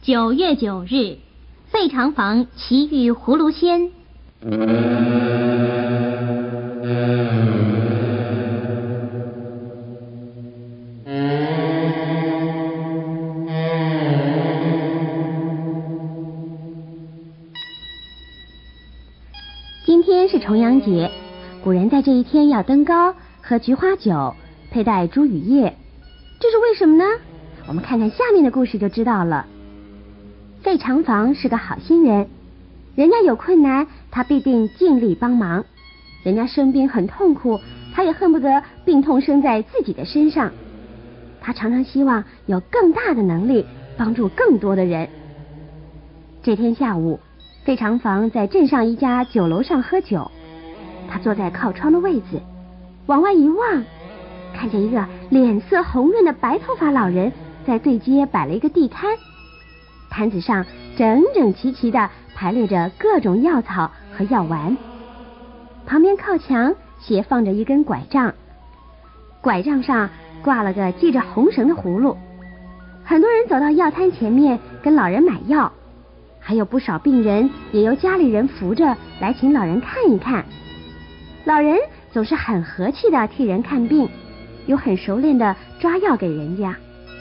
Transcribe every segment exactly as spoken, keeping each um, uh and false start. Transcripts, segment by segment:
九月九日，费长房奇遇葫芦仙。今天是重阳节，古人在这一天要登高，喝菊花酒，佩戴茱萸叶，这是为什么呢？我们看看下面的故事就知道了。费长房是个好心人，人家有困难，他必定尽力帮忙；人家生病很痛苦，他也恨不得病痛生在自己的身上。他常常希望有更大的能力帮助更多的人。这天下午，费长房在镇上一家酒楼上喝酒，他坐在靠窗的位子，往外一望，看见一个脸色红润的白头发老人在对街摆了一个地摊，摊子上整整齐齐地排列着各种药草和药丸，旁边靠墙斜放着一根拐杖，拐杖上挂了个系着红绳的葫芦。很多人走到药摊前面跟老人买药，还有不少病人也由家里人扶着来请老人看一看。老人总是很和气地替人看病，又很熟练地抓药给人家。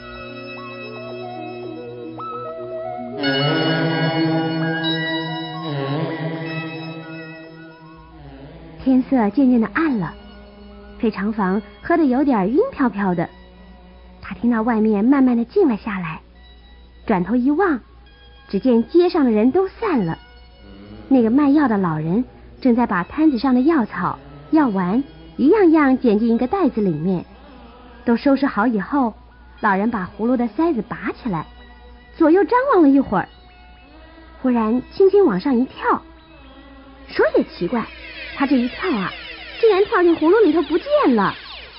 天色渐渐的暗了，费长房喝得有点晕飘飘的。他听到外面慢慢的静了下来，转头一望，只见街上的人都散了。那个卖药的老人正在把摊子上的药草、药丸一样样捡进一个袋子里面。都收拾好以后，老人把葫芦的塞子拔起来，左右张望了一会儿，忽然轻轻往上一跳。说也奇怪，他这一跳啊，竟然跳进葫芦里头不见了。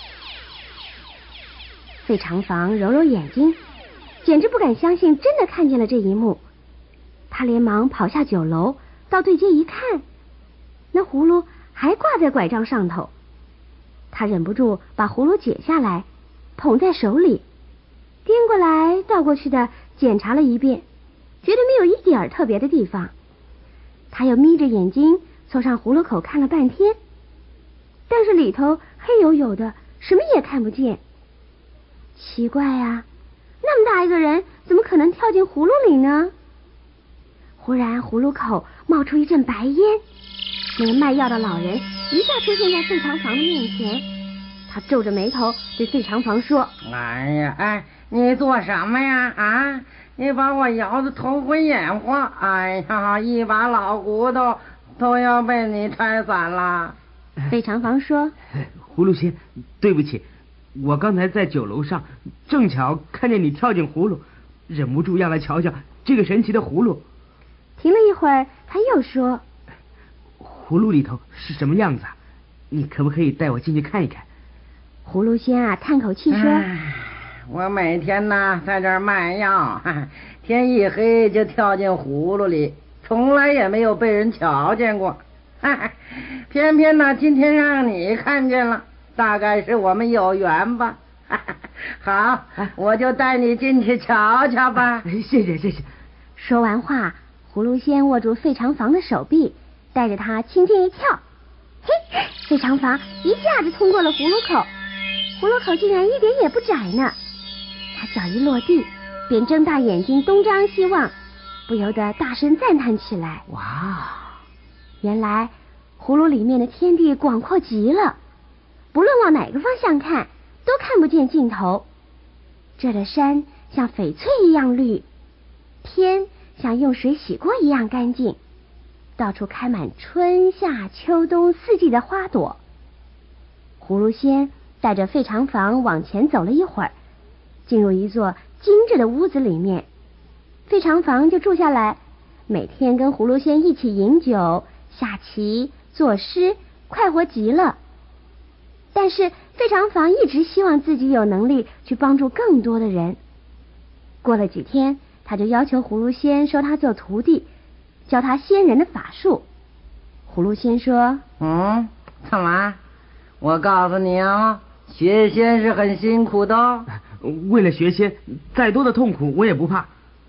费长房揉揉眼睛，简直不敢相信真的看见了这一幕。他连忙跑下酒楼，到对街一看，那葫芦还挂在拐杖上头。他忍不住把葫芦解下来，捧在手里，颠过来倒过去的检查了一遍，觉得没有一点特别的地方。他又眯着眼睛凑上葫芦口看了半天，但是里头黑黝黝的，什么也看不见。奇怪啊，那么大一个人怎么可能跳进葫芦里呢？忽然葫芦口冒出一阵白烟，那个卖药的老人一下出现在费长房的面前。他皱着眉头对费长房说： 哎呀，哎，你做什么呀？啊，你把我摇得头昏眼花，哎呀，一把老骨头都要被你拆散了。 费长房说： 葫芦仙，对不起，我刚才在酒楼上正巧看见你跳进葫芦，忍不住要来瞧瞧这个神奇的葫芦。 停了一会儿，他又说： 葫芦里头是什么样子啊？你可不可以带我进去看一看？ 葫芦仙啊叹口气说： 我每天呢在这儿卖药，天一黑就跳进葫芦里，从来也没有被人瞧见过。偏偏呢今天让你看见了，大概是我们有缘吧。好，我就带你进去瞧瞧吧。 谢谢谢谢。 说完话，葫芦仙握住费长房的手臂，带着他轻轻一跳，嘿，费长房一下子通过了葫芦口，葫芦口竟然一点也不窄呢。他脚一落地，便睁大眼睛东张西望，不由得大声赞叹起来： 哇！ 原来葫芦里面的天地广阔极了，不论往哪个方向看，都看不见尽头。这的山像翡翠一样绿，天像用水洗过一样干净，到处开满春夏秋冬四季的花朵。葫芦仙带着费长房往前走了一会儿，进入一座精致的屋子里面。费长房就住下来，每天跟葫芦仙一起饮酒、下棋、作诗，快活极了。但是费长房一直希望自己有能力去帮助更多的人。过了几天，他就要求葫芦仙收他做徒弟，教他仙人的法术。葫芦仙说： 嗯，怎么？我告诉你啊，学仙是很辛苦的。 为了学仙，再多的痛苦我也不怕。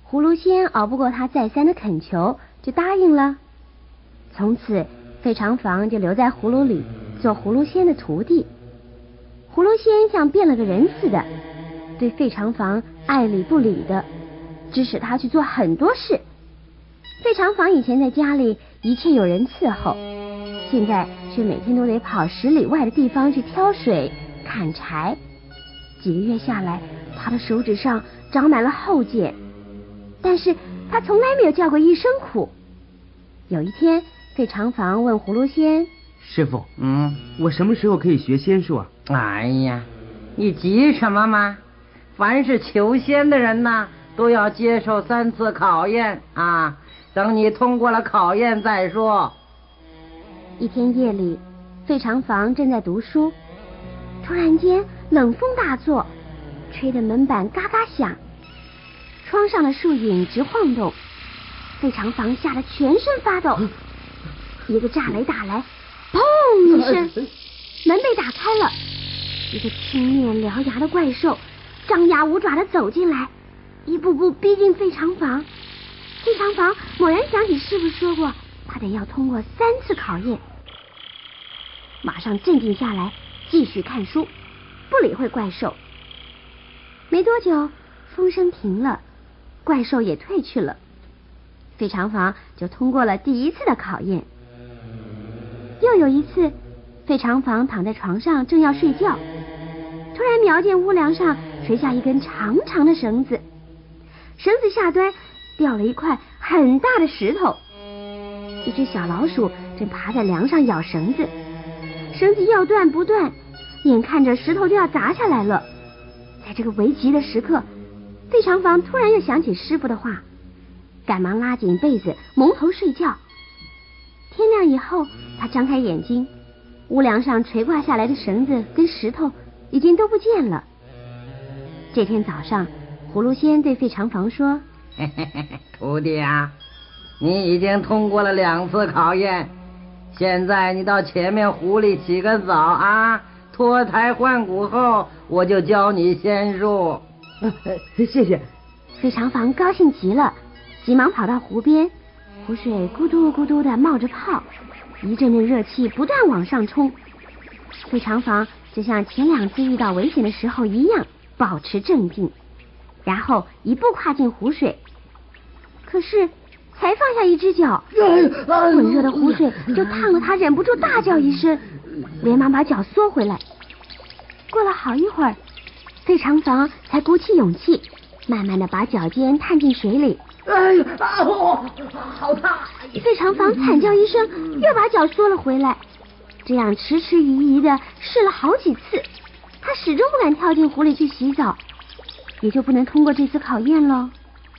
葫芦仙熬不过他再三的恳求，就答应了。从此费长房就留在葫芦里做葫芦仙的徒弟。葫芦仙像变了个人似的，对费长房爱理不理的，指使他去做很多事。费长房以前在家里一切有人伺候，现在却每天都得跑十里外的地方去挑水砍柴。几个月下来，他的手指上长满了厚茧，但是他从来没有叫过一声苦。有一天，费长房问葫芦仙： 师傅， 嗯， 我什么时候可以学仙术啊？ 哎呀，你急什么嘛？凡是求仙的人呐，都要接受三次考验啊，等你通过了考验再说。 一天夜里，费长房正在读书，突然间冷风大作，吹得门板嘎嘎响，窗上的树影直晃动。费长房吓得全身发抖，一个炸雷打来，砰一声，门被打开了，一个青面獠牙的怪兽张牙舞爪的走进来，一步步逼近费长房。费长房猛然想起师傅说过他得要通过三次考验，马上镇静下来，继续看书，不理会怪兽。没多久，风声停了，怪兽也退去了，费长房就通过了第一次的考验。又有一次，费长房躺在床上正要睡觉，突然瞄见屋梁上垂下一根长长的绳子，绳子下端掉了一块很大的石头，一只小老鼠正爬在梁上咬绳子，绳子要断不断，眼看着石头就要砸下来了。在这个危急的时刻，费长房突然又想起师傅的话，赶忙拉紧被子蒙头睡觉。天亮以后，他张开眼睛，屋梁上垂挂下来的绳子跟石头已经都不见了。这天早上，葫芦仙对费长房说： 嘿嘿嘿，徒弟啊，你已经通过了两次考验，现在你到前面湖里洗个澡啊，脱胎换骨后，我就教你仙术。 啊，谢谢。 费长房高兴极了，急忙跑到湖边，湖水咕嘟咕嘟的冒着泡，一阵阵热气不断往上冲。费长房就像前两次遇到危险的时候一样，保持镇定，然后一步跨进湖水。可是才放下一只脚，滚热的湖水就烫了他，忍不住大叫一声，连忙把脚缩回来。过了好一会儿，费长房才鼓起勇气，慢慢的把脚尖探进水里。 哎呀，啊哦，好烫！ 费长房惨叫一声，又把脚缩了回来。这样迟迟疑疑的试了好几次，他始终不敢跳进湖里去洗澡，也就不能通过这次考验了。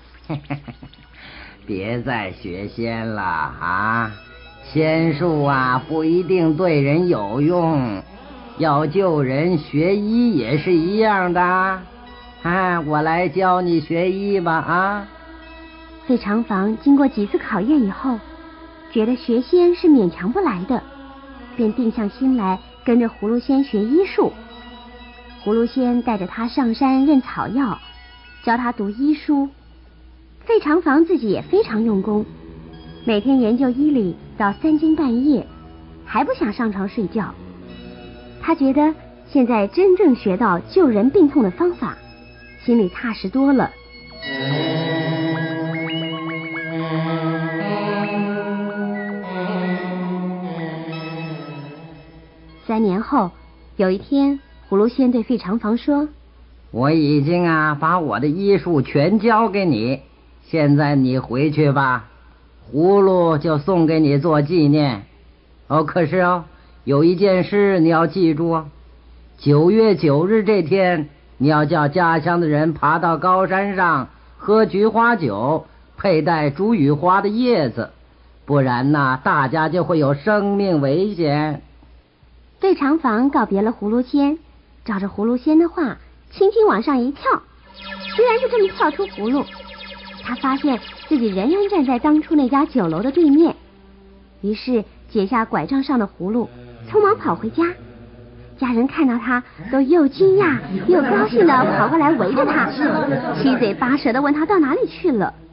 别再学仙了啊！仙术啊不一定对人有用，要救人学医也是一样的。啊，我来教你学医吧啊！ 费长房经过几次考验以后，觉得学仙是勉强不来的，便定下心来跟着葫芦仙学医术。葫芦仙带着他上山认草药，教他读医书。费长房自己也非常用功，每天研究医理到三更半夜，还不想上床睡觉。他觉得现在真正学到救人病痛的方法，心里踏实多了。三年后，有一天，葫芦仙对费长房说： 我已经啊把我的医术全教给你，现在你回去吧，葫芦就送给你做纪念。哦，可是哦，有一件事你要记住哦，九月九日这天，你要叫家乡的人爬到高山上喝菊花酒，佩戴竹羽花的叶子，不然呐，大家就会有生命危险。 费长房告别了葫芦仙，照着葫芦仙的话，轻轻往上一跳，居然就这么跳出葫芦。他发现自己仍然站在当初那家酒楼的对面，于是解下拐杖上的葫芦，匆忙跑回家。家人看到他，都又惊讶又高兴的跑过来围着他，七嘴八舌的问他到哪里去了。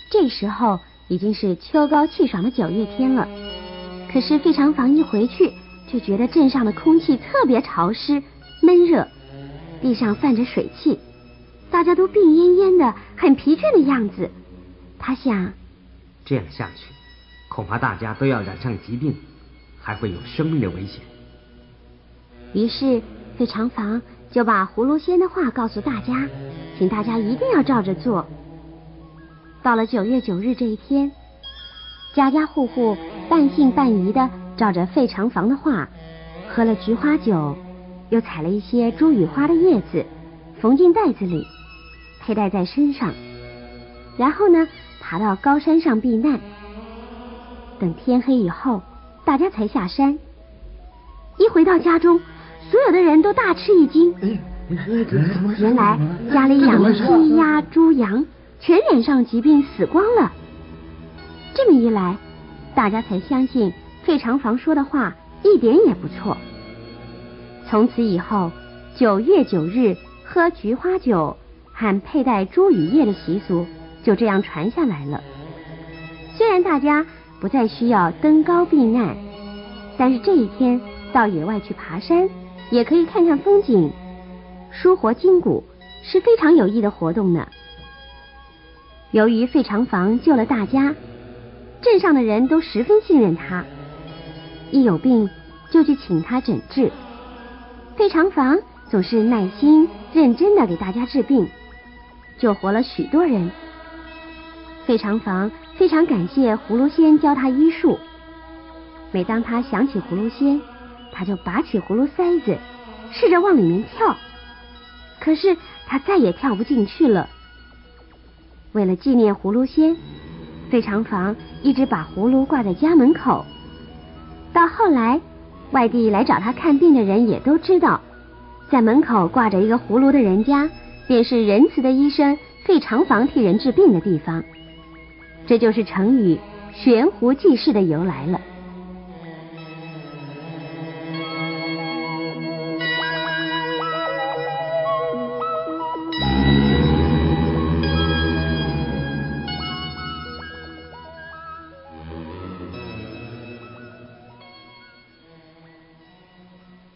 这时候已经是秋高气爽的九月天了，可是费长房一回去就觉得镇上的空气特别潮湿闷热，地上泛着水汽，大家都病恹恹的，很疲倦的样子。他想， 这样下去恐怕大家都要染上疾病，还会有生命的危险。 于是费长房就把葫芦仙的话告诉大家，请大家一定要照着做。到了九月九日这一天，家家户户半信半疑的照着费长房的话，喝了菊花酒，又采了一些茱萸花的叶子，缝进袋子里，佩戴在身上，然后呢，爬到高山上避难。等天黑以后，大家才下山。一回到家中，所有的人都大吃一惊，原来家里养的鸡鸭猪羊全染上疾病死光了。这么一来，大家才相信费长房说的话一点也不错。从此以后，九月九日喝菊花酒和佩戴茱萸叶的习俗就这样传下来了。虽然大家不再需要登高避难，但是这一天到野外去爬山，也可以看看风景，舒活筋骨，是非常有益的活动呢。由于费长房救了大家，镇上的人都十分信任他，一有病就去请他诊治。费长房总是耐心认真的给大家治病，救活了许多人。费长房非常感谢葫芦仙教他医术，每当他想起葫芦仙，他就拔起葫芦塞子，试着往里面跳，可是他再也跳不进去了。为了纪念葫芦仙，费长房一直把葫芦挂在家门口。到后来，外地来找他看病的人也都知道，在门口挂着一个葫芦的人家，便是仁慈的医生费长房替人治病的地方。这就是成语悬壶济世的由来了。